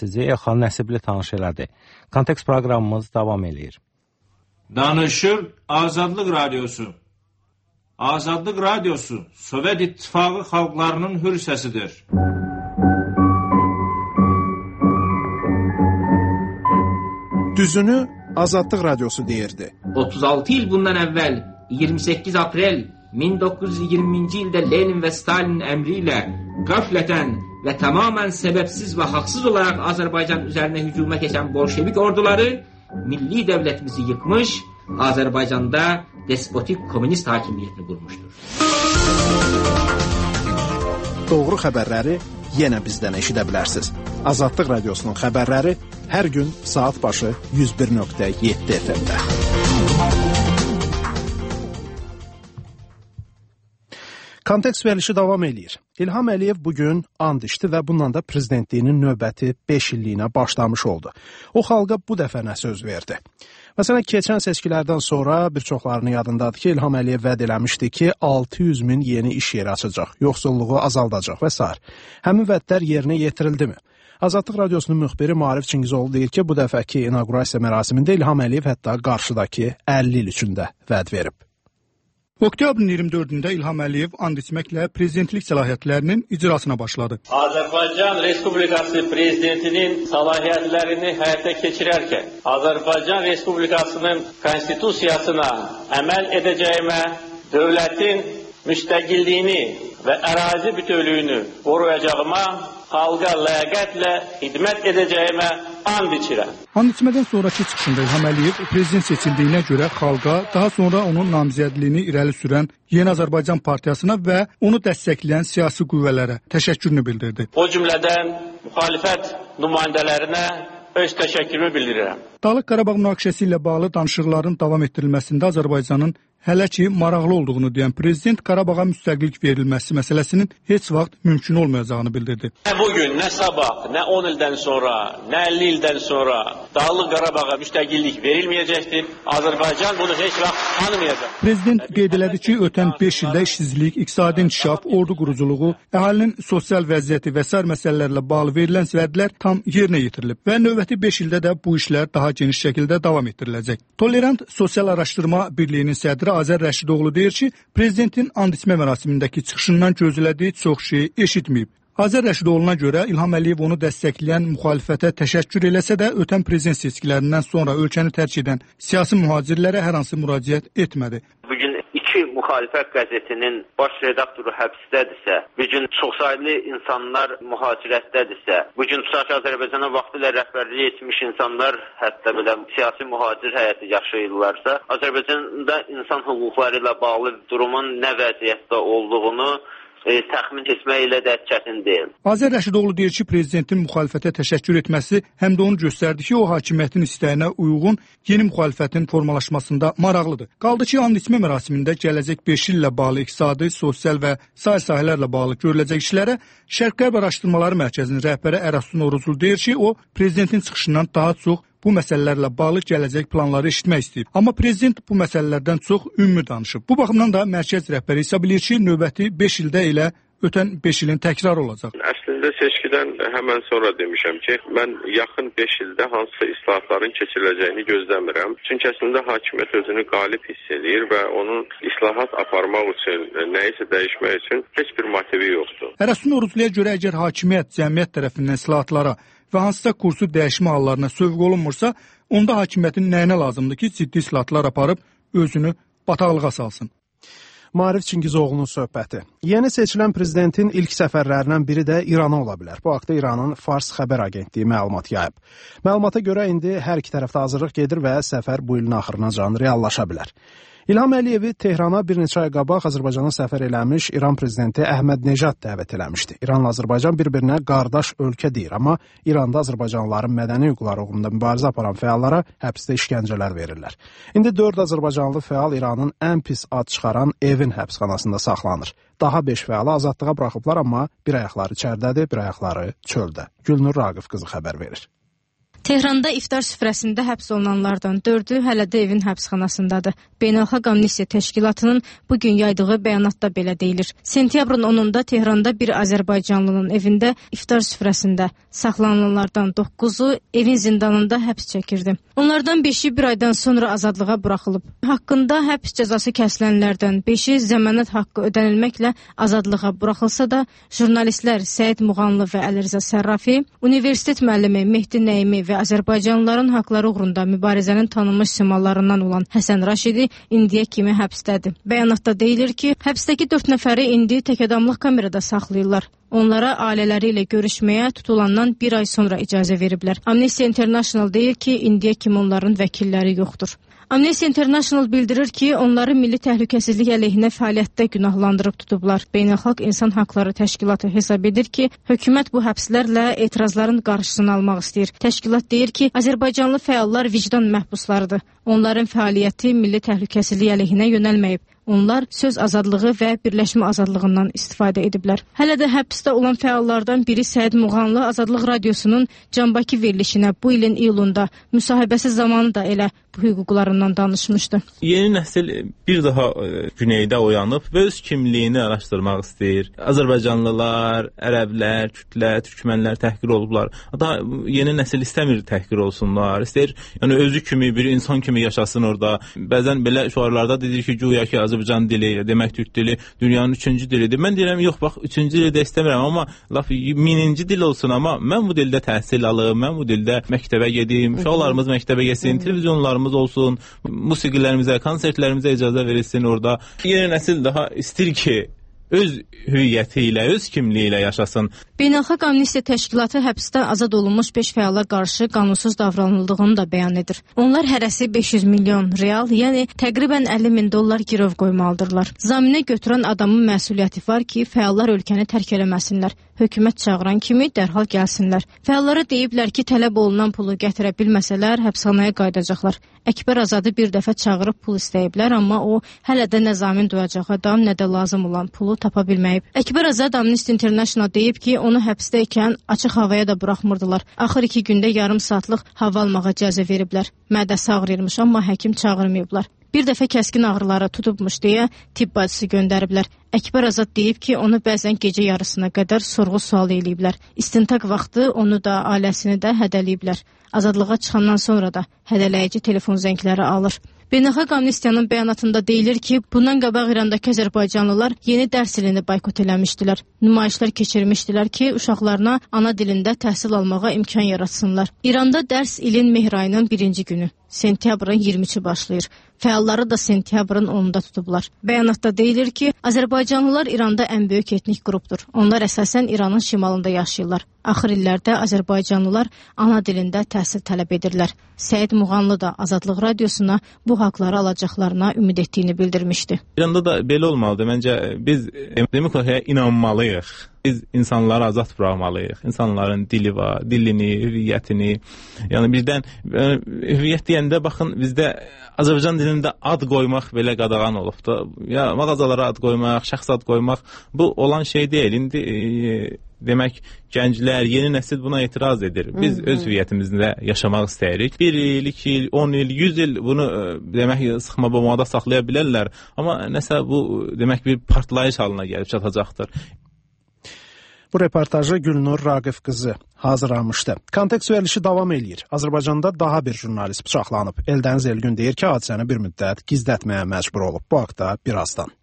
bəsici Elxan Nəsibli tanış elədi. Kontekst proqramımız davam edir. Danışır Azadlıq Radiosu. Azadlıq Radiosu Sovet İttifaqı xalqlarının hür səsidir. Düzünü Azadlıq Radiosu deyirdi. 36 il bundan əvvəl 28 aprel 1920-ci ildə Lenin və Stalinin əmri ilə qəflətən və tamamən səbəbsiz və haqsız olaraq Azərbaycan üzərinə hücuma keçən bolşevik orduları milli dövlətimizi yıkmış, Azərbaycanda despotik komünist hakimiyyətini qurmuşdur. Doğru xəbərləri yenə bizdən eşidə bilərsiniz. Azadlıq Radiosunun xəbərləri hər gün saat başı 101.7 FM-də. Kontekst verilişi davam edir. İlham Əliyev bugün and içdi və bundan da prezidentliyinin növbəti 5 illiyinə başlamış oldu. O xalqa bu dəfə nə söz verdi? Məsələn, keçən seçkilərdən sonra bir çoxlarının yadındadır ki, İlham Əliyev vəd eləmişdi ki, 600 min yeni iş yeri açacaq, yoxsulluğu azaldacaq və s. Həmin vədlər yerinə yetirildi mi? Azadlıq Radiosunun müxbiri Maarif Çingizoğlu deyir ki, bu dəfəki inaugurasiya mərasimində İlham Əliyev hətta qarşıdakı 50 il üçün də vəd verib. Oktyabrın 24-də İlham Əliyev and içməklə prezidentlik səlahiyyətlərinin icrasına başladı. Azərbaycan Respublikası prezidentinin səlahiyyətlərini həyata keçirərkən Azərbaycan Respublikasının konstitusiyasına əməl edəcəyimə, dövlətin müstəqilliyini və ərazi bütövlüyünü qoruyacağıma, xalqa ləyaqətlə xidmət edəcəyimə and içirəm. And içmədən sonraki çıxışında İlham Əliyev prezident seçildiyinə görə xalqa, daha sonra onun namizədliyini irəli sürən Yeni Azərbaycan Partiyasına və onu dəstəkləyən siyasi qüvvələrə təşəkkürünü bildirdi. O cümlədən müxalifət nümayəndələrinə öz təşəkkürümü bildirirəm. Dağlıq Qarabağ münaqişəsi ilə bağlı danışıqların davam etdirilməsində Azərbaycanın hələ ki maraqlı olduğunu deyən prezident Qarabağa müstəqillik verilməsi məsələsinin heç vaxt mümkün olmayacağını bildirdi. Nə bugün, nə sabah, nə 10 ildən sonra, nə 50 ildən sonra Dağlıq Qarabağa müstəqillik verilməyəcəkdir. Azərbaycan bunu heç vaxt tanımayacaq. Prezident qeyd elədi ki, ötən 5 ildə işsizlik, iqtisadi inkişaf, ordu quruculuğu, əhalinin sosial vəziyyəti və sair məsələlərlə bağlı verilən vədlər tam yerinə yetirilib və növbəti 5 ildə də bu işlər daha geniş şəkildə davam etdiriləcək. Tolerant Sosial Araşdırma Birliyinin sədri Azər Rəşidoğlu deyir ki, prezidentin and içmə mərasimindəki çıxışından gözlədiyi çox şey eşitməyib. Azər Rəşidoğlu'na görə İlham Əliyev onu dəstəkləyən müxalifətə təşəkkür eləsə də ötən prezident seçkilərindən sonra ölkəni tərk edən siyasi mühacirlərə hər hansı müraciət etmədi. Bugün iki müxalifət qəzetinin baş redaktoru həbsdədirsə, bugün çoxsaylı insanlar mühacirətdədirsə, bugün tutaq ki, Azərbaycana vaxtilə rəhbərlik etmiş insanlar hətta belə siyasi mühacir həyatı yaşayırlarsa, Azərbaycanda insan hüquqları ilə bağlı durumun nə vəziyyətdə olduğunu təxmin etmək ilə də çətin deyil. Azər Rəşidoğlu deyir ki, prezidentin müxalifətə təşəkkür etməsi həm də onu göstərdi ki, o hakimiyyətin istəyinə uyğun yeni müxalifətin formalaşmasında maraqlıdır. Qaldı ki, and içmə mərasimində gələcək 5 illə bağlı iqtisadi, sosial və sair sahələrlə bağlı görüləcək işlərə Şərq-Qərb Araşdırmaları Mərkəzinin rəhbəri Əraslı Novruzlu deyir ki, o prezidentin çıxışından daha çox bu məsələlərlə bağlı gələcək planları eşitmək istəyib. Amma prezident bu məsələlərdən çox ümumi danışıb. Bu baxımdan da mərkəz rəhbəri hesab edir ki, növbəti 5 ildə elə ötən 5 ilin təkrarı olacaq. Əslində seçkidən həmən sonra demişəm ki, mən yaxın 5 ildə hansısa islahatların keçiriləcəyini gözləmirəm. Çünki əslində hakimiyyət özünü qalib hiss edir və onun islahat aparmaq üçün, nəyisə dəyişmək üçün heç bir motivi yoxdur. Əraslı Novruzluya görə əgər hakimiyyət cəmiyyət tərəfindən islahatlara və hansısa kursu dəyişmə hallarına sövq olunmursa, onda hakimiyyətin nəyinə lazımdır ki, ciddi islahatlar aparıb özünü bataqlığa salsın. Maarif Çingizoğlu'nun söhbəti. Yeni seçilən prezidentin ilk səfərlərindən biri də İrana ola bilər. Bu haqda İranın Fars xəbər agentliyi məlumat yayıb. Məlumata görə indi hər iki tərəfdə hazırlıq gedir və səfər bu ilin axırınacan reallaşa bilər. İlham Əliyevi Tehrana bir neçə ay qabaq Azərbaycana səfər eləmiş İran prezidenti Əhməd Nejad dəvət eləmişdi. İranla Azərbaycan bir-birinə qardaş ölkə deyir, amma İranda azərbaycanlıların mədəni hüquqları uğrunda mübarizə aparan fəallara həbsdə işgəncələr verirlər. İndi 4 azərbaycanlı fəal İranın ən pis ad çıxaran evin həbsxanasında saxlanır. Daha 5 fəalı azadlığa buraxıblar, amma bir ayaqları içərdədir, bir ayaqları çöldə. Gülnur Raqif qızı xəbər verir. Tehranda iftar süfrəsində həbs olunanlardan 4-ü hələ də evin həbsxanasındadır. Beynəlxalq Amnistiya Təşkilatının bugün yaydığı bəyanatda belə deyilir. Sentyabrın 10-da Tehranda bir Azərbaycanlının evində iftar süfrəsində saxlanılanlardan 9-u evin zindanında həbs çəkirdi. Onlardan 5-i bir aydan sonra azadlığa buraxılıb. Haqqında həbs cəzası kəsilənlərdən 5-i zəmanət haqqı ödənilməklə azadlığa buraxılsa da, jurnalistlər Səid Muğanlı və Əlirza Sərrafi, universitet müəllimi Mehdi Nəyimi və Azərbaycanlıların haqları uğrunda mübarizənin tanınmış simalarından olan Həsən Raşidi indiyə kimi həbsdədir. Bəyanatda deyilir ki, həbsdəki 4 nəfəri indi təkadamlıq kamerada saxlayırlar. Onlara ailələri ilə görüşməyə tutulandan bir ay sonra icazə veriblər. Amnesty International deyir ki, indiyə kimi onların vəkilləri yoxdur. Amnesty International bildirir ki, onları milli təhlükəsizlik əleyhinə fəaliyyətdə günahlandırıb tutublar. Beynəlxalq İnsan Haqları Təşkilatı hesab edir ki, hökumət bu həbslərlə etirazların qarşısını almaq istəyir. Təşkilat deyir ki, Azərbaycanlı fəallar vicdan məhbuslarıdır. Onların fəaliyyəti milli təhlükəsizlik əleyhinə yönəlməyib. Onlar söz azadlığı və birləşmə azadlığından istifadə ediblər. Hələ də həbsdə olan fəallardan biri Səid Muğanlı Azadlıq Radiosunun Canbaki verilişinə bu ilin iyulunda müsahibəsi zamanı da elə bu hüquqlarından danışmışdı. Yeni nəsil bir daha güneydə oyanıb və öz kimliyini araşdırmaq istəyir. Azərbaycanlılar, ərəblər, kürdlər, türkmənlər təhqir olublar. Hatta yeni nəsil istəmir təhqir olsunlar. İstəyir, yəni özü kimi bir insan kimi yaşasın orada. Bəzən belə şüarlarda dedir ki, güya ki Azərbaycan dili, demək türk dili dünyanın 3-cü dilidir. Mən deyirəm, yox, bax, 3-cü dili də istəmirəm, amma laf 1000-ci dil olsun, amma mən bu dildə təhsil alım, mən bu dildə məktəbə gedim, uşaqlarımız məktəbə getsin, televizyonlarımız olsun, musiqilərimizə, konsertlərimizə icazə verilsin orada. Yeni nəsil daha istir ki, öz hüviyyəti ilə, öz kimliyi ilə yaşasın. Beynəlxalq Amnistiya Təşkilatı həbsdən azad olunmuş 5 fəala qarşı qanunsuz davranıldığını da bəyan edir. Onlar hərəsi 500 milyon real, yəni təqribən 50 min dollar girov qoymalıdırlar. Zaminə götürən adamın məsuliyyəti var ki, fəallar ölkəni tərk eləməsinlər. Hökumət çağıran kimi dərhal gəlsinlər. Fəallara deyiblər ki, tələb olunan pulu gətirə bilməsələr, həbsxanaya qayıdacaqlar. Əkbər Azadı bir dəfə çağırıb pul istəyiblər, amma o hələ də nə zamin duyacaq adam, nə də lazım olan pulu tapa bilməyib. Əkbər Azad Amnesty International deyib ki, onu həbsdə ikən açıq havaya da buraxmırdılar. Axır 2 gündə yarım saatlıq hava almağa icazə veriblər. Mədəsi ağrıyırmış, amma həkim çağırmayıblar. Bir dəfə kəskin ağrıları tutubmuş deyə tibb bacısı göndəriblər. Əkbər Azad deyib ki, onu bəzən gecə yarısına qədər sorğu-sual eləyiblər. İstintaq vaxtı onu da, ailəsini də hədələyiblər. Azadlığa çıxandan sonra da hədələyici telefon zəngləri alır. Beynəlxalq Amnistiyanın bəyanatında deyilir ki, bundan qabaq İrandakı Azərbaycanlılar yeni dərs ilini boykot eləmişdilər. Nümayişlər keçirmişdilər ki, uşaqlarına ana dilində təhsil almağa imkan yaratsınlar. İranda dərs ilin mehr ayının 1-ci günü, sentyabrın 23-ü başlayır. Fəalları da sentyabrın 10-da tutublar. Bəyanatda deyilir ki, Azərbaycanlılar İranda ən böyük etnik qrupdur. Onlar əsasən İranın şimalında yaşayırlar. Axır illərdə Azərbaycanlılar ana dilində təhsil tələb edirlər. Səid Muğanlı da Azadlıq Radiosuna bu haqları alacaqlarına ümid etdiyini bildirmişdi. İranda da belə olmalıdır. Məncə biz demokratiyaya inanmalıyıq. Biz insanları azad buraxmalıyıq. İnsanların dili var, dilini, hüviyyətini. Yəni birdən hüviyyət deyəndə baxın bizdə Azərbaycan dilində ad qoymaq belə qadağan olubdu. Ya mağazalara ad qoymaq, şəxs ad qoymaq bu olan şey deyil. İndi demək gənclər, yeni nəsil buna etiraz edir. Biz öz hüviyyətimizdə yaşamaq istəyirik. 1 il, 2 il, 10 il, 100 il bunu demək sıxma boğmada saxlaya bilərlər. Amma nəsə bu demək bir partlayış halına gəlib çatacaqdır. Bu reportajı Gülnur Raqif qızı hazırlamışdı. Kontekst verilişi davam eləyir. Azərbaycanda daha bir jurnalist bıçaqlanıb. Eldəniz Elgün deyir ki, hadisəni bir müddət gizlətməyə məcbur olub. Bu haqda birazdan.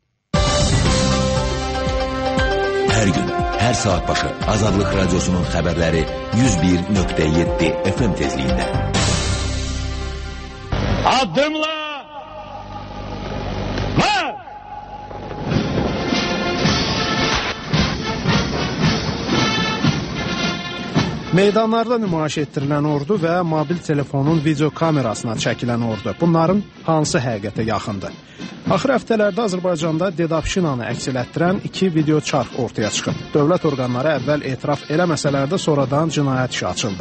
Hər gün, hər saat başı Azadlıq Radiosunun xəbərləri 101.7 FM tezliyində. Addımla! Var! Meydanlarda nümayiş etdirilən ordu və mobil telefonun video kamerasına çəkilən ordu. Bunların hansı həqiqətə yaxındır? Axır həftələrdə Azərbaycanda Dedapşinanı əks elətdirən 2 video çarx ortaya çıxıb. Dövlət orqanları əvvəl etiraf eləməsələr də sonradan cinayət işi açıldı.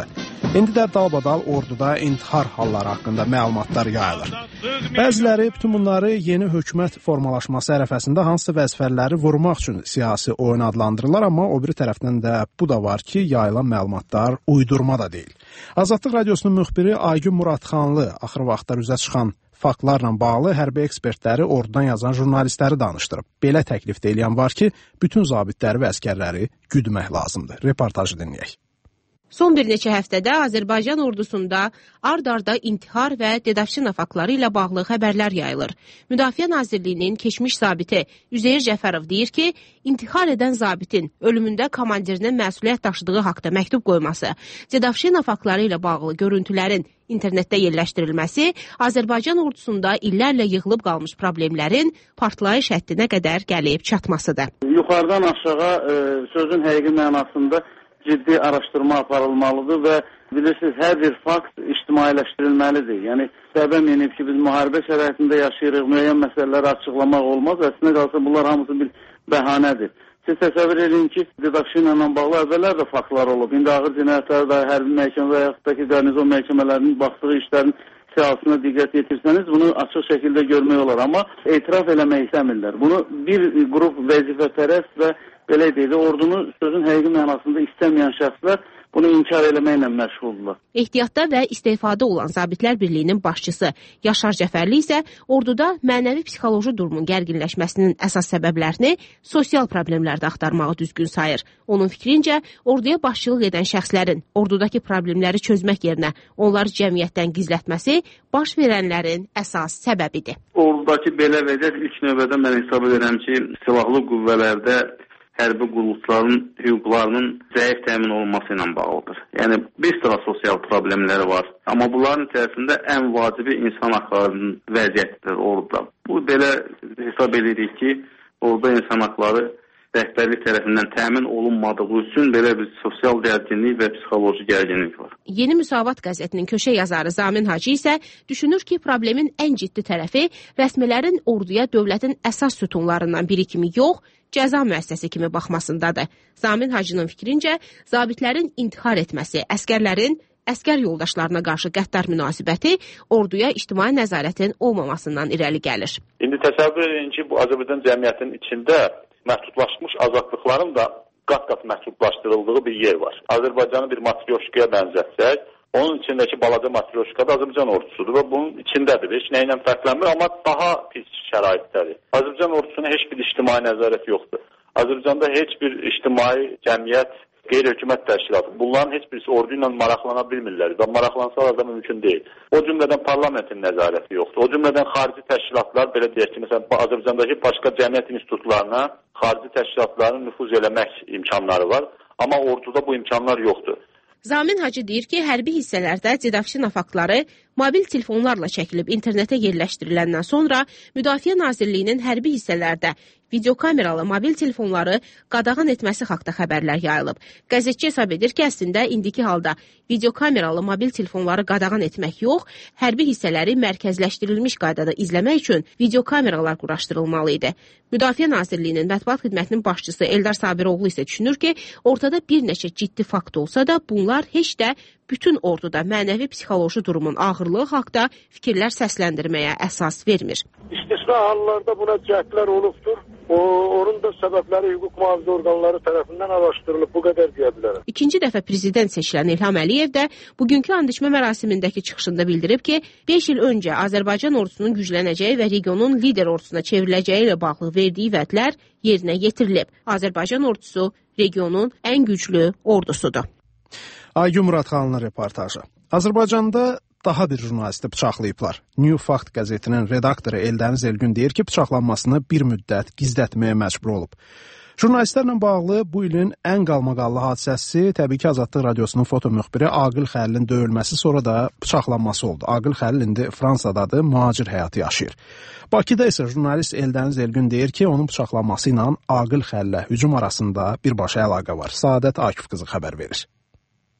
İndi də dalbadal orduda intihar halları haqqında məlumatlar yayılır. Bəziləri bütün bunları yeni hökumət formalaşması ərəfəsində hansı vəzifələri vurmaq üçün siyasi oyun adlandırırlar, amma o biri tərəfdən də bu da var ki, yayılan məlumatlar uydurma da deyil. Azadlıq Radiosunun müxbiri Aygün Muradxanlı axır vaxtlar üzə çıxan faktlarla bağlı hərbi ekspertləri ordudan yazan jurnalistləri danışdırıb. Belə təklif də eləyən var ki, bütün zabitləri və əskərləri güdmək lazımdır. Reportajı dinləyək. Son bir neçə həftədə Azərbaycan ordusunda ard-arda intihar və dedavşina faktları ilə bağlı xəbərlər yayılır. Müdafiə Nazirliyinin keçmiş zabiti Üzeyir Cəfərov deyir ki, intihar edən zabitin ölümündə komandirinin məsuliyyət daşıdığı haqda məktub qoyması, dedavşina faktları ilə bağlı görüntülərin internetdə yerləşdirilməsi Azərbaycan ordusunda illərlə yığılıb qalmış problemlərin partlayış həddinə qədər gəlib çatmasıdır. Yuxarıdan aşağı sözün həqiqi mənasında ciddi araşdırma aparılmalıdır və bilirsiniz, hər bir fakt ictimailəşdirilməlidir. Yəni, səbəb yenib ki, biz müharibə şəraitində yaşayırıq, müəyyən məsələləri açıqlamaq olmaz. Əslində qalsa, bunlar hamısı bir bəhanədir. Siz təsəvvür edin ki, dedavşina ilə bağlı əvvəllər də faktlar olub. İndi ağır cinayətlər də hərbi məhkəmə və yaxud da ki, qarnizon məhkəmələrinin baxdığı işlərin siyasına diqqət yetirsəniz, bunu açıq şəkildə görmək olar. Amma etiraf eləmək istəmirlər. Bunu bir qrup vəzifəpərəst və belə deyil, ordunu sözün həqiqi mənasında istəməyən şəxslər bunu inkar eləməklə məşğuldurlar. Ehtiyatda və istifadə olan Zabitlər Birliyinin başçısı Yaşar Cəfərli isə orduda mənəvi-psixoloji durumun gərginləşməsinin əsas səbəblərini sosial problemlərdə axtarmağı düzgün sayır. Onun fikrincə, orduya başçılıq edən şəxslərin ordudakı problemləri çözmək yerinə onları cəmiyyətdən gizlətməsi baş verənlərin əsas səbəbidir. Ordudakı belə vəziyyət ilk növbədə mən hesab edirəm ki, silahlı qüvvələrdə hərbi qulluqçuların hüquqlarının zəif təmin olunması ilə bağlıdır. Yəni, bir sıra sosial problemləri var. Amma bunların içərisində ən vacibi insan haqlarının vəziyyətidir orada. Bu belə hesab edirik ki, orada insan haqları rəhbərlik tərəfindən təmin olunmadığı üçün belə bir sosial gərginlik və psixoloji gərginlik var. Yeni Müsavat qəzetinin köşə yazarı Zamin Hacı isə düşünür ki, problemin ən ciddi tərəfi rəsmilərin orduya dövlətin əsas sütunlarından biri kimi yox, cəza müəssisəsi kimi baxmasındadır. Zamin Hacının fikrincə, zabitlərin intihar etməsi, əskərlərin əskər yoldaşlarına qarşı qəddar münasibəti orduya ictimai nəzarətin olmamasından irəli gəlir. İndi təsəvvür edin ki, bu Azərbaycan cəmiyyətinin içində məhdudlaşmış azadlıqların da qat-qat məhdudlaşdırıldığı bir yer var. Azərbaycanı bir matryoşkaya bənzətsək, onun içindəki balaca matryoşka da Azərbaycan ordusudur və bunun içindədir. Heç nə ilə fərqlənmir, amma daha pis şəraitdədir. Azərbaycan ordusuna heç bir ictimai nəzarət yoxdur. Azərbaycanda heç bir ictimai cəmiyyət, qeyri-hökumət təşkilatı, bunların heç birisi ordu ilə maraqlana bilmirlər və maraqlansalar da mümkün deyil. O cümlədən parlamentin nəzarəti yoxdur. O cümlədən xarici təşkilatlar, belə deyək ki, məsələn, Azərbaycandakı başqa cəmiyyət institutlarına xarici təşkilatların nüfuz eləmək imkanları var, amma orduda bu imkanlar yoxdur. Zamin Hacı deyir ki, hərbi hissələrdə dedavşina faktları mobil telefonlarla çəkilib internetə yerləşdiriləndən sonra Müdafiə Nazirliyinin hərbi hissələrdə videokameralı mobil telefonları qadağan etməsi haqda xəbərlər yayılıb. Qəzetçi hesab edir ki, əslində indiki halda videokameralı mobil telefonları qadağan etmək yox, hərbi hissələri mərkəzləşdirilmiş qaydada izləmək üçün videokameralar quraşdırılmalı idi. Müdafiə Nazirliyinin mətbuat xidmətinin başçısı Eldar Sabiroğlu isə düşünür ki, ortada bir neçə ciddi fakt olsa da bunlar heç də bütün orduda mənəvi-psixoloji durumun ağırlığı haqda fikirlər səsləndirməyə əsas vermir. İstisna hallarda buna cəhdlər olubdur. Onun da səbəbləri hüquq mühafizə orqanları tərəfindən araşdırılıb, bu qədər deyə bilərəm. İkinci dəfə prezident seçilən İlham Əliyev də bugünkü and içmə mərasimindəki çıxışında bildirib ki, 5 il öncə Azərbaycan ordusunun güclənəcəyi və regionun lider ordusuna çevriləcəyi ilə bağlı verdiyi vədlər yerinə yetirilib. Azərbaycan ordusu regionun ən güclü ordusudur. Aygün Muradxanlı reportajı. Azərbaycanda daha bir jurnalisti bıçaqlayıblar. New Fact qəzetinin redaktoru Eldəniz Elgün deyir ki, bıçaqlanmasını bir müddət gizlətməyə məcbur olub. Jurnalistlərlə bağlı bu ilin ən qalmaqallı hadisəsi təbii ki, Azadlıq Radiosunun foto müxbiri Aqil Xəlilin döyülməsi, sonra da bıçaqlanması oldu. Aqil Xəlil indi Fransadadır, mühacir həyatı yaşayır. Bakıda isə jurnalist Eldəniz Elgün deyir ki, onun bıçaqlanması ilə Aqil Xəlilə hücum arasında birbaşa əlaqə var. Səadət Akif qızı xəbər verir.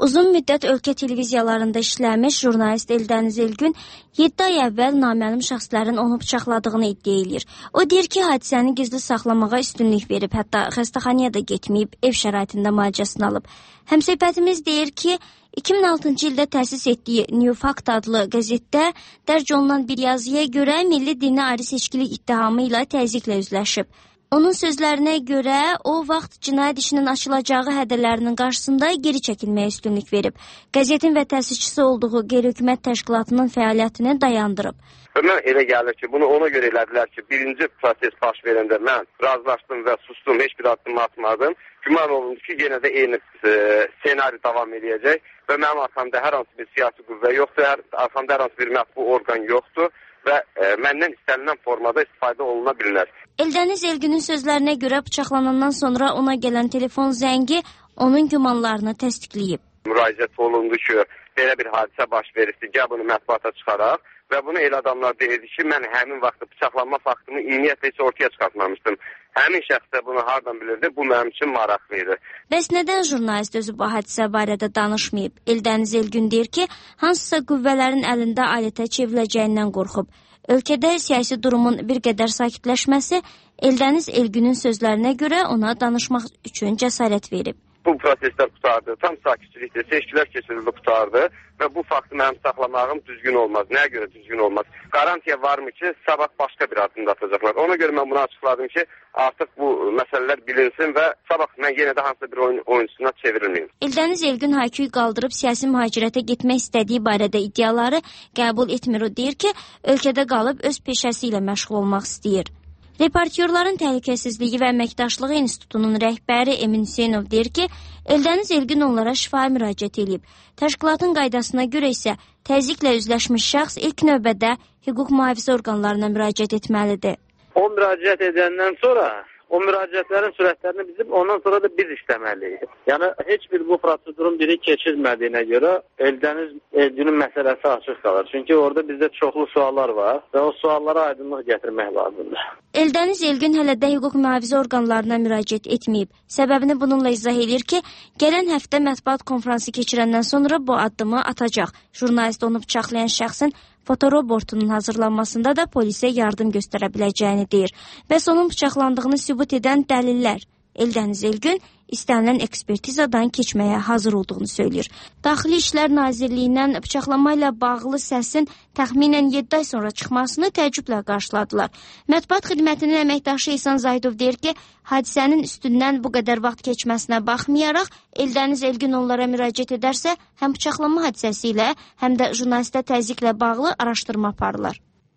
Uzun müddət ölkə televiziyalarında işləmiş jurnalist Eldəniz Elgün 7 ay əvvəl naməlum şəxslərin onu bıçaqladığını iddia edir. O deyir ki, hadisəni gizli saxlamağa üstünlük verib, hətta xəstəxanaya da getməyib, ev şəraitində müalicəsini alıb. Həmsöhbətimiz deyir ki, 2006-cı ildə təsis etdiyi New Fact adlı qəzetdə dərc olunan bir yazıya görə milli dini ayrı seçkilik ittihamı ilə təzyiqlə üzləşib. Onun sözlərinə görə o vaxt cinayət işinin açılacağı hədələrinin qarşısında geri çəkilməyə üstünlük verib. Qəzetin və təsisçisi olduğu qeyri-hökumət təşkilatının fəaliyyətini dayandırıb. Mən elə gəlir ki, bunu ona görə elədilər ki, birinci proses baş verəndə mən razılaşdım və sustum, heç bir addım atmadım. Güman olundu ki, yenə də eyni senari davam edəcək və mənim arxamda hər hansı bir siyasi qüvvə yoxdur, arxamda hər hansı bir mətbu orqan yoxdur və məndən istənilən formada istifadə oluna bilər. Eldəniz Elgünün sözlərinə görə bıçaqlanandan sonra ona gələn telefon zəngi onun gümanlarını təsdiqləyib. Müraciət olundu ki, belə bir hadisə baş veribdir, gəl bunu mətbuata çıxaraq və bunu elə adamlar deyirdi ki, mən həmin vaxtda bıçaqlanma faktımı ümumiyyətlə heç ortaya çıxartmamışdım. Həmin şəxs də bunu hardan bilirdi, bu mənim üçün maraqlıydı. Bəs nədən jurnalist özü bu hadisə barədə danışmayıb? Eldəniz Elgün deyir ki, hansısa qüvvələrin əlində alətə çevriləcəyindən qorxub. Ölkədə siyasi durumun bir qədər sakitləşməsi Eldəniz Elgünün sözlərinə görə ona danışmaq üçün cəsarət verib. Bu proseslər qutardı, tam sakitçilikdə seçkilər keçirildi, qutardı və bu faktı mənim saxlamağım düzgün olmaz. Nəyə görə düzgün olmaz? Qarantiya varmı ki, sabah başqa bir addım da atacaqlar. Ona görə mən bunu açıqladım ki, artıq bu məsələlər bilinsin və sabah mən yenə də hansısa bir oyuncusuna çevrilməyim. Eldəniz Elgün hayküyü qaldırıb siyasi mühacirətə getmək istədiyi barədə iddiaları qəbul etmir. O deyir ki, ölkədə qalıb öz peşəsi ilə məşğul olmaq istəyir. Reportyorların Təhlükəsizliyi və Əməkdaşlığı İnstitutunun rəhbəri Emin Hüseynov deyir ki, Eldəniz Elgün onlara şifahi müraciət edib. Təşkilatın qaydasına görə isə təzyiqlə üzləşmiş şəxs ilk növbədə hüquq mühafizə orqanlarına müraciət etməlidir. O müraciət edəndən sonra o müraciətlərin sürətlərini bizim ondan sonra da biz işləməliyik. Yəni heç bir bu prosedurun biri keçirmədiyinə görə Eldəniz Elgünün məsələsi açıq qalır. Çünki orada bizdə çoxlu suallar var və o suallara aydınlıq gətirmək lazımdır. Eldəniz Elgün hələ də hüquq mühafizə orqanlarına müraciət etməyib. Səbəbini bununla izah edir ki, gələn həftə mətbuat konfransı keçirəndən sonra bu addımı atacaq. Jurnalist onu bıçaqlayan şəxsin fotorobotunun hazırlanmasında da polisə yardım göstərə biləcəyini deyir. Bəs onun bıçaqlandığını sübut edən dəlillər. Eldəniz Elgün istənilən ekspertizadan keçməyə hazır olduğunu söyləyir. Daxili İşlər Nazirliyindən bıçaqlama ilə bağlı səsin təxminən 7 ay sonra çıxmasını təəccüblə qarşıladılar. Mətbuat xidmətinin əməkdaşı İhsan Zaydov deyir ki, hadisənin üstündən bu qədər vaxt keçməsinə baxmayaraq, Eldəniz Elgün onlara müraciət edərsə, həm bıçaqlanma hadisəsi ilə, həm də jurnalistə təzyiqlə bağlı araşdırma aparırlar.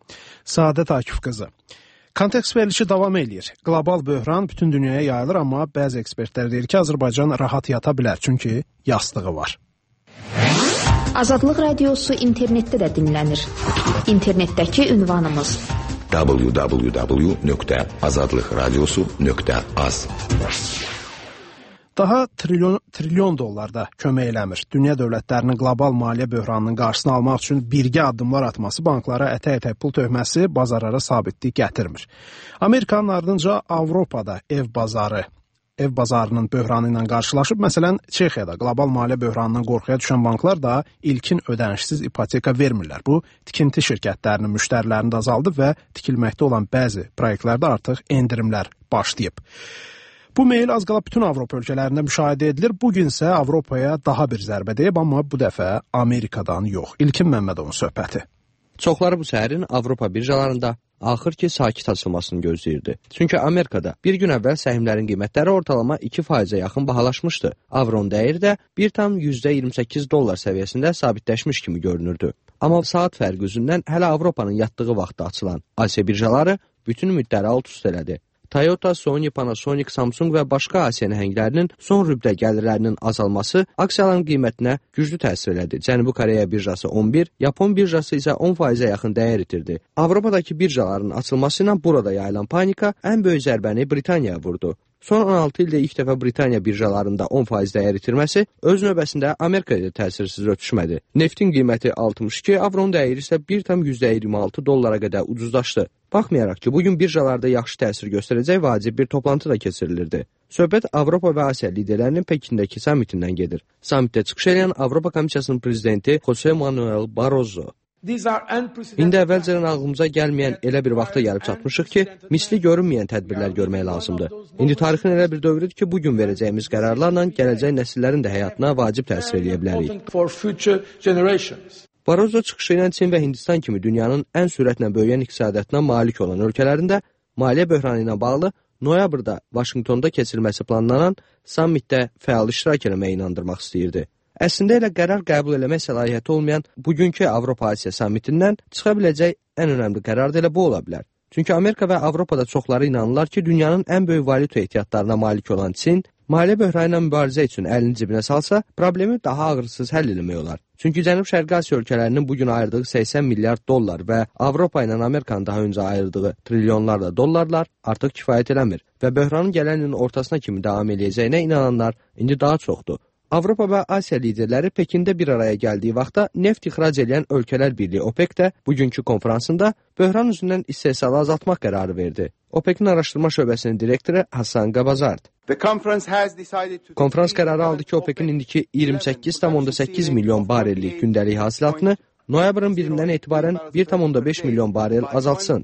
Səadət Akif qızı. Kontekst verilişi davam edir. Qlobal böhran bütün dünyaya yayılır, amma bəzi ekspertlər deyir ki, Azərbaycan rahat yata bilər, çünki yastığı var. Azadlıq radiosu internetdə də dinlənir. İnternetdəki ünvanımız www.azadlıqradiosu.az. Daha trilyon dollarda kömək eləmir. Dünya dövlətlərinin qlobal maliyyə böhranının qarşısını almaq üçün birgə addımlar atması, banklara ətək-ətək pul töhməsi bazarlara sabitlik gətirmir. Amerikanın ardınca Avropada ev bazarının böhranı ilə qarşılaşıb. Məsələn, Çexiyada qlobal maliyyə böhranından qorxuya düşən banklar da ilkin ödənişsiz ipoteka vermirlər. Bu, tikinti şirkətlərinin müştərilərini də azaldıb və tikilməkdə olan bəzi proyektlərdə artıq endirimlər başlayıb. Bu meyil az qala bütün Avropa ölkələrində müşahidə edilir. Bugün isə Avropaya daha bir zərbə deyib, amma bu dəfə Amerikadan yox. İlkin Məmmədovun söhbəti. Çoxları bu səhərin Avropa birjalarında axır ki sakit açılmasını gözləyirdi. Çünki Amerikada bir gün əvvəl səhmlərin qiymətləri ortalama 2%-ə yaxın bahalaşmışdı. Avron dəyəri də $1,28 səviyyəsində sabitləşmiş kimi görünürdü. Amma saat fərqi üzündən hələ Avropanın yatdığı vaxtda açılan Asiya birjaları bütün ümidləri alt-üst elədi. Toyota, Sony, Panasonic, Samsung və başqa Asiya nəhənglərinin son rüblə gəlirlərinin azalması aksiyaların qiymətinə güclü təsir elədi. Cənubi Koreya birjası 11, Yapon birjası isə 10%-ə yaxın dəyər itirdi. Avropadakı birjaların açılması ilə burada yayılan panika ən böyük zərbəni Britaniyaya vurdu. Son 16 ildə ilk dəfə Britaniya birjalarında 10% dəyər itirməsi öz növbəsində Amerikaya təsirsiz ötüşmədi. Neftin qiyməti 62, avronun dəyəri isə $1,26 qədər ucuzlaşdı. Baxmayaraq ki, bugün birjalarda yaxşı təsir göstərəcək vacib bir toplantı da keçirilirdi. Söhbət Avropa və Asiya liderlərinin Pekindəki sammitindən gedir. Sammitdə çıxış edən Avropa Komissiyasının prezidenti Jose Manuel Barroso. İndi əvvəlcədən ağlımıza gəlməyən elə bir vaxta gəlib çatmışıq ki, misli görünməyən tədbirlər görmək lazımdır. İndi tarixin elə bir dövrüdür ki, bugün verəcəyimiz qərarlarla gələcək nəsillərin də həyatına vacib təsir edə bilərik. Barroso çıxışı ilə Çin və Hindistan kimi dünyanın ən sürətlə böyüyən iqtisadiyyatına malik olan ölkələrində maliyyə böhranı ilə bağlı noyabrda Vaşinqtonda keçirilməsi planlanan sammitdə fəal iştirak etməyə inandırmaq istəyirdi. Əslində elə qərar qəbul eləmək səlahiyyəti olmayan bugünkü Avropa-Asiya sammitindən çıxa biləcək ən önəmli qərar da elə bu ola bilər. Çünki Amerika və Avropada çoxları inanırlar ki, dünyanın ən böyük valyuta ehtiyatlarına malik olan Çin, maliyyə böhranı ilə mübarizə üçün əlini cibinə salsa, problemi daha ağırsız həll etmək olar. Çünki Cənub-Şərqi Asiya ölkələrinin bugün ayırdığı 80 milyard dollar və Avropa ilə Amerikanın daha öncə ayırdığı trilyonlarla dollarlar artıq kifayət eləmir və böhranın gələn ilin ortasına kimi davam edəcəyinə inananlar indi daha çoxdur. Avropa və Asiya liderləri Pekində bir araya gəldiyi vaxtda neft ixrac edən ölkələr birliyi OPEC də bugünkü konfransında böhran üzündən istehsalı azaltmaq qərarı verdi. OPEC-in araşdırma şöbəsinin direktoru Hasan Qabazard. Konfrans qərarı aldı ki, OPEC-in indiki 28,8 milyon barellik gündəlik hasilatını noyabrın 1-dən etibarən 1,5 milyon barel azaltsın.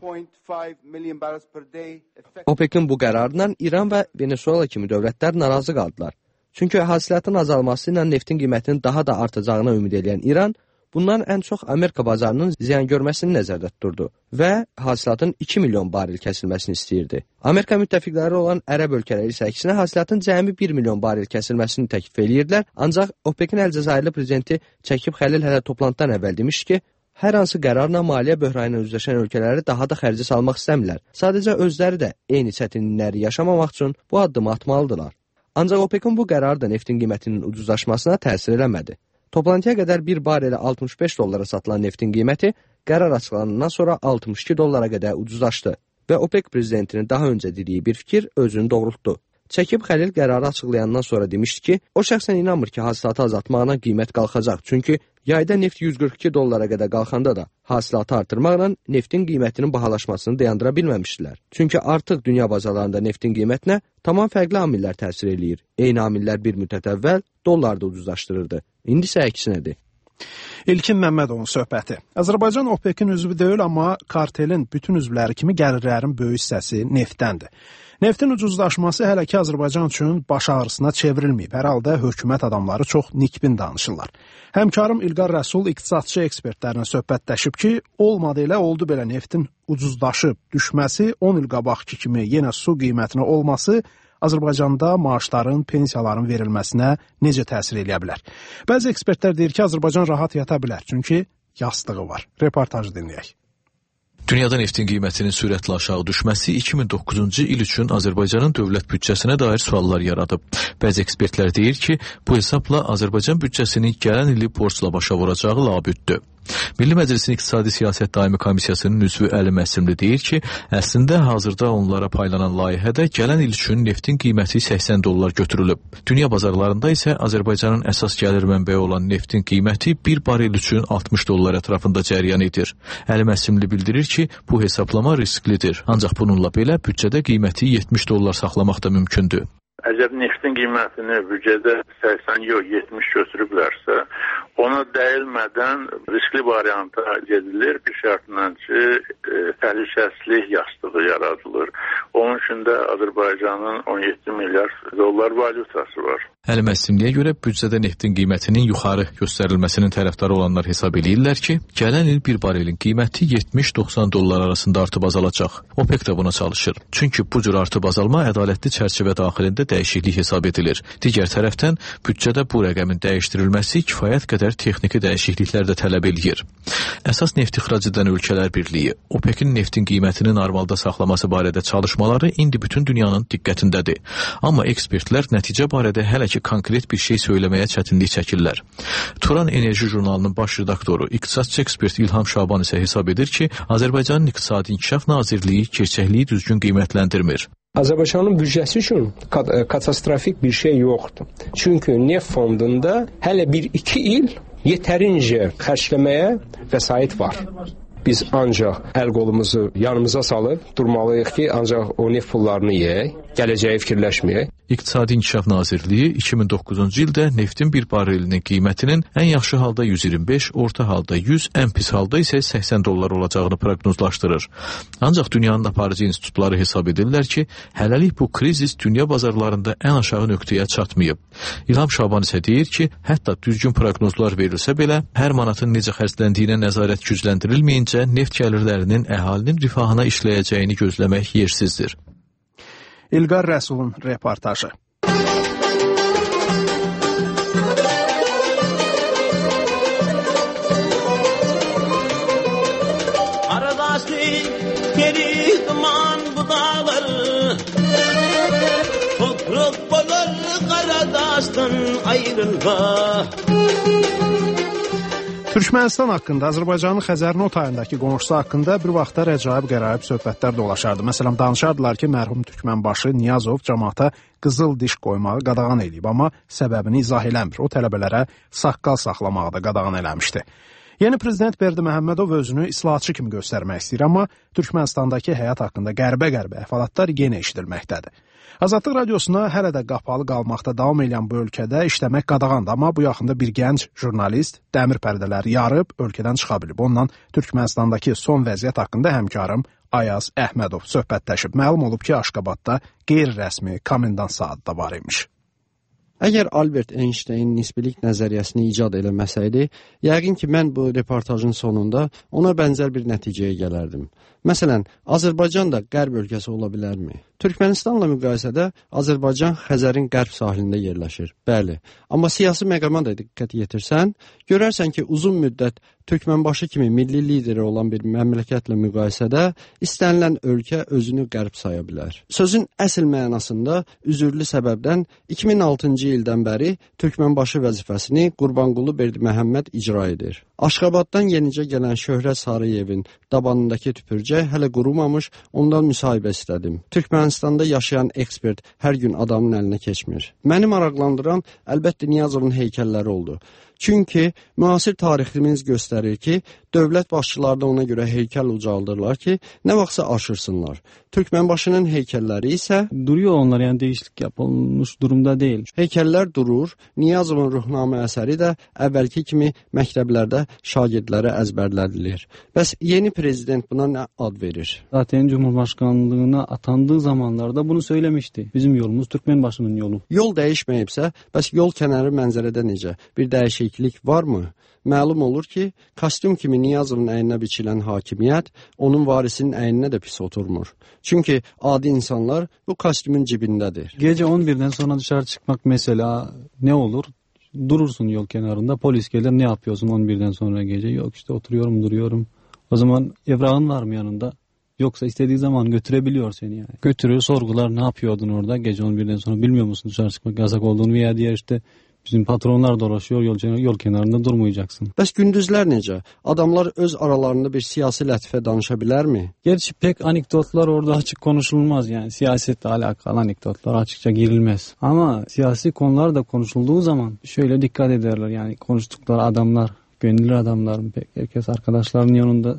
OPEC-in bu qərarından İran və Venezuela kimi dövlətlər narazı qaldılar. Çünki hasilatın azalması ilə neftin qiymətinin daha da artacağına ümid edən İran, bundan ən çox Amerika bazarının ziyan görməsini nəzərdə tuturdu və hasilatın 2 milyon barel kəsilməsini istəyirdi. Amerika müttəfiqləri olan ərəb ölkələri isə əksinə hasilatın cəmi 1 milyon barel kəsilməsini təklif edirdilər, ancaq OPEC-in Əlcəzairli prezidenti Çəkib Xəlil hələ toplantıdan əvvəl demiş ki, hər hansı qərarla maliyyə böhranı ilə üzləşən ölkələri daha da xərci salmaq istəmirlər. Sadəcə özləri də eyni çətinlikləri yaşamamaq üçün bu addımı atmalıdırlar. Ancaq OPEC-in bu qərarı da neftin qiymətinin ucuzlaşmasına təsir eləmədi. Toplantıya qədər 1 barelə 65 dollara satılan neftin qiyməti qərar açıqlanandan sonra 62 dollara qədər ucuzlaşdı və OPEC prezidentinin daha öncə dediyi bir fikir özünü doğrultdu. Çəkib Xəlil qərarı açıqlayandan sonra demişdi ki, o şəxsən inanmır ki, hasilatı azaltmağına qiymət qalxacaq. Çünki yayda neft 142 dollara qədər qalxanda da hasilatı artırmaqla neftin qiymətinin bahalaşmasını dayandıra bilməmişdilər. Çünki artıq dünya bazarlarında neftin qiymətinə tamam fərqli amillər təsir eləyir. Eyni amillər bir müddət əvvəl dollarda ucuzlaşdırırdı. İndi isə əksinədir. İlkin Məmmədovun söhbəti. Azərbaycan OPEC-in üzvü deyil, amma kartelin bütün üzvləri kimi gəlirlərin böyük hissəsi neftdəndir. Neftin ucuzlaşması hələ ki Azərbaycan üçün baş ağrısına çevrilməyib. Hər halda hökumət adamları çox nikbin danışırlar. Həmkarım İlqar Rəsul iqtisadçı ekspertlərlə söhbətləşib ki, olmadı elə oldu belə neftin ucuzlaşıb düşməsi 10 il qabaqki kimi yenə su qiymətinə olması Azərbaycanda maaşların, pensiyaların verilməsinə necə təsir edə bilər? Bəzi ekspertlər deyir ki, Azərbaycan rahat yata bilər, çünki yastığı var. Reportajı dinləyək. Dünyada neftin qiymətinin sürətlə aşağı düşməsi 2009-cu il üçün Azərbaycanın dövlət büdcəsinə dair suallar yaradıb. Bəzi ekspertlər deyir ki, bu hesabla Azərbaycan büdcəsinin gələn ili borcla başa vuracağı labüddür. Milli Məclisin İqtisadi Siyasət Daimi Komissiyasının üzvü Əli Məsimli deyir ki, əslində hazırda onlara paylanan layihədə gələn il üçün neftin qiyməti 80 dollar götürülüb. Dünya bazarlarında isə Azərbaycanın əsas gəlir mənbəyi olan neftin qiyməti 1 barel üçün 60 dollar ətrafında cəryan edir. Əli Məsimli bildirir ki, bu hesablama risklidir. Ancaq bununla belə büdcədə qiyməti 70 dollar saxlamaq da mümkündür. Əgər neftin qiymətini büdcədə 80 yox 70 götürüblərsə, ona dəyilmədən riskli varianta gedilir. Bir şərtlə ki, təhlükəsizlik yastığı yaradılır. Onun üçün də Azərbaycanın 17 milyard dollar valyutası var. Əli Məsimliyə görə büdcədə neftin qiymətinin yuxarı göstərilməsinin tərəfdarı olanlar hesab edirlər ki, gələn il 1 barelin qiyməti 70-90 dollar arasında artıb azalacaq. OPEC də buna çalışır. Çünki bu cür artıb azalma ədalətli çərçivə daxilində dəyişiklik hesab edilir. Digər tərəfdən, büdcədə bu rəqəmin dəyişdirilməsi kifayət qədər texniki dəyişikliklər də tələb edir. Əsas neft ixrac edən ölkələr birliyi, OPEC-in neftin qiymətini normalda saxlaması barədə çalışmaları indi bütün dünyanın diqqətindədir. Amma ekspertlər nəticə barədə hələ ki konkret bir şey söyləməyə çətinlik çəkirlər. Turan Enerji jurnalının baş redaktoru, iqtisadçı ekspert İlham Şaban isə hesab edir ki, Azərbaycanın İqtisadi İnkişaf Nazirliyi gerçəkliyi düzgün qiymətləndirmir. Azərbaycanın büdcəsi üçün katastrofik bir şey yoxdur. Çünki neft fondunda hələ 1-2 il yetərincə xərcləməyə vəsait var. Biz ancaq əl qolumuzu yanımıza salıb durmalıyıq ki, ancaq o neft pullarını yeyək, gələcəyi fikirləşməyək. İqtisadi İnkişaf Nazirliyi 2009-cu ildə neftin bir barelinin qiymətinin ən yaxşı halda 125, orta halda 100, ən pis halda isə 80 dollar olacağını proqnozlaşdırır. Ancaq dünyanın aparıcı institutları hesab edirlər ki, hələlik bu krizis dünya bazarlarında ən aşağı nöqtəyə çatmayıb. İlham Şaban isə deyir ki, hətta düzgün proqnozlar verilsə belə, hər manatın necə xərcləndiyinə nəzarət gücləndirilməyincə neft gəlirlərinin əhalinin rifahına işləyəcəyini gözləmək yersizdir. İlqar Rəsulun reportajı. Aradaşlık geri duman budaları, toprak balar qaradaşdan ayrılma. Türkmənistan haqqında, Azərbaycanın Xəzərin o tayındakı qonşusu haqqında bir vaxtlar əcaib qəraib söhbətlər dolaşardı. Məsələn, danışardılar ki, mərhum Türkmənbaşı Niyazov cəmaata qızıl diş qoymağı qadağan edib, amma səbəbini izah eləmir. O tələbələrə saqqal saxlamağı da qadağan eləmişdi. Yeni prezident Berdi Məhəmmədov özünü islahatçı kimi göstərmək istəyir, amma Türkmənistandakı həyat haqqında qəribə əhvalatlar yenə eşidilməkdədir. Azadlıq radiosuna hələ də qapalı qalmaqda davam edən bu ölkədə işləmək qadağandır, amma bu yaxında bir gənc jurnalist dəmir pərdələri yarıb ölkədən çıxa bilib. Ondan Türkmənistandakı son vəziyyət haqqında həmkarım Ayaz Əhmədov söhbətləşib. Məlum olub ki, Aşqabadda qeyri-rəsmi komendant saat da var imiş. Əgər Albert Einstein nisbilik nəzəriyyəsini icad eləməsəydi, yəqin ki, mən bu reportajın sonunda ona bənzər bir nəticəyə gələrdim. Məsələn, Azərbaycan da qərb ölkəsi ola bilərmi? Türkmənistanla müqayisədə Azərbaycan Xəzərin qərb sahilində yerləşir. Bəli, amma siyasi məqama da diqqət yetirsən, görərsən ki, uzun müddət Türkmənbaşı kimi milli lideri olan bir məmləkətlə müqayisədə istənilən ölkə özünü qərb saya bilər. Sözün əsl mənasında üzürlü səbəbdən 2006-cı ildən bəri Türkmənbaşı vəzifəsini Qurbanqulu Berdiməhəmməd icra edir. Aşqabaddan yenicə gələn Şöhrət Sarıyevin dabanındakı tüpürcək hələ qurumamış, ondan müsahibə istədim. Türkmənistanda yaşayan ekspert hər gün adamın əlinə keçmir. Məni maraqlandıran əlbəttə Niyazovun heykəlləri oldu. Çünki müasir tariximiz göstərir ki, dövlət başçıları da ona görə heykəl ucaldırlar ki, nə vaxtsa aşırsınlar. Türkmənbaşının heykəlləri isə duruyor onlar, yəni dəyişiklik yapılmış durumda deyil. Heykəllər durur. Niyazovun ruhnamə əsəri də əvvəlki kimi məktəblərdə şagirdlərə əzbərlədilir. Bəs yeni prezident buna nə ad verir? Zaten Cumhurbaşkanlığına atandığı zamanlarda bunu söylemişti. Bizim yolumuz Türkmenbaşının yolu. Yol dəyişməyibsə, bəs yol kənarı mənzərədə necə? Bir dəyişiklik varmı? Məlum olur ki, kostyum kimi Niyazovun əyninə biçilən hakimiyyət onun varisinin əyninə də pis oturmur. Çünki adi insanlar bu kostyumun cibindədir. Gece 11'den sonra dışarı çıkmak mesela ne olur? Durursun yol kenarında, polis gelir, ne yapıyorsun 11'den sonra gece? Yok işte oturuyorum, duruyorum. O zaman evrağın var mı yanında? Yoksa istediği zaman götürebiliyor seni yani. Götürüyor, sorgular, ne yapıyordun orada gece 11'den sonra, bilmiyor musun dışarı çıkmak yasak olduğunu veya diğer işte bizim patronlar dolaşıyor, yol kenarında durmayacaksın. Bəs gündüzlər necə? Adamlar öz aralarında bir siyasi lətifə danışa bilərmi? Gerçi pek anekdotlar orada açık konuşulmaz yani. Siyasetle alakalı anekdotlar açıkça girilmez. Ama siyasi konular da konuşulduğu zaman şöyle dikkat ederler. Yani konuştukları adamlar, gönüllü adamlar, herkes arkadaşlarının yanında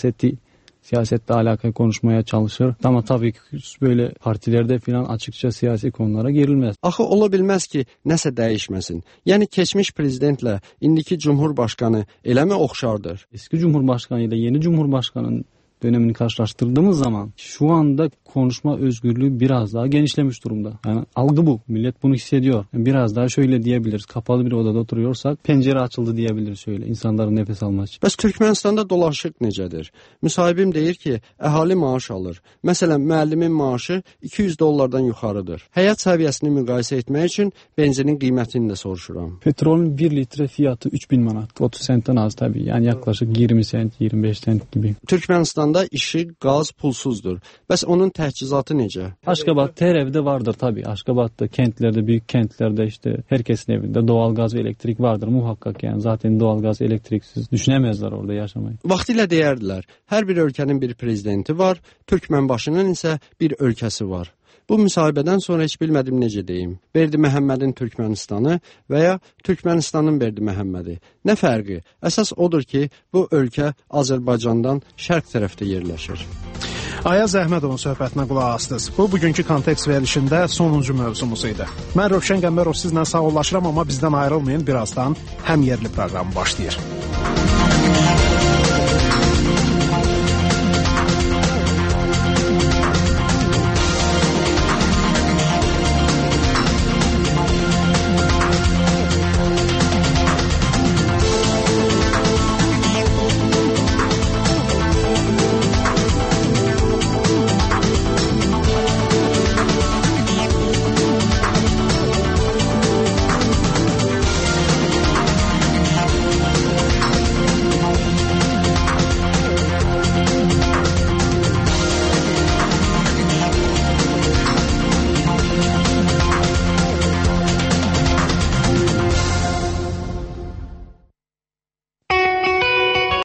siyasetle alakalı konuşmaya çalışır. Ama tabii ki böyle partilerde filan açıkça siyasi konulara girilmez. Axı ola bilməz ki, nəsə dəyişməsin. Yəni keçmiş prezidentlə indiki cumhurbaşqanı eləmi oxşardır? Eski cumhurbaşkanı ile yeni cumhurbaşkanının dönemini karşılaştırdığımız zaman şu anda konuşma özgürlüğü biraz daha genişlemiş durumda. Yani algı bu. Millet bunu hissediyor. Yani biraz daha şöyle diyebiliriz. Kapalı bir odada oturuyorsak pencere açıldı diyebiliriz şöyle. İnsanların nefes alması için. Bəs Türkmenistan'da dolaşıq necədir? Müsahibim deyir ki, əhali maaş alır. Məsələn, müəllimin maaşı 200 dollardan yuxarıdır. Həyat səviyyəsini müqayisə etmək üçün benzinin qiymətini də soruşuram. Petrolün 1 litre fiyatı 3000 manat. 30 sentten az tabii. Yani yaklaşık 20 sent, 25 sent gibi. Türkmenistan'da işi, qaz pulsuzdur. Bəs onun təchizatı necə? Aşqabadda her evde vardır tabii. Aşqabadda, kentlerde, büyük kentlerde işte herkesin evinde doğalgaz ve elektrik vardır muhakkak yani. Zaten doğalgaz, elektriksiz düşünemezler orada yaşamayı. Vaxtilə deyərdilər, hər bir ölkənin bir prezidenti var, Türkmənbaşının isə bir ölkəsi var. Bu müsahibədən sonra heç bilmədim necə deyim. Berdi Məhəmmədin Türkmenistanı və ya Türkmenistanın Berdi Məhəmmədi. Nə fərqi? Əsas odur ki, bu ölkə Azərbaycandan şərq tərəfdə yerləşir. Ayaz Əhmədovun söhbətinə qulaq asdınız. Bu, bugünkü kontekst verilişində sonuncu mövzumuz idi. Mən Rövşən Qəmbərov sizlə sağollaşıram, amma bizdən ayrılmayın, birazdan həm yerli proqramı başlayır.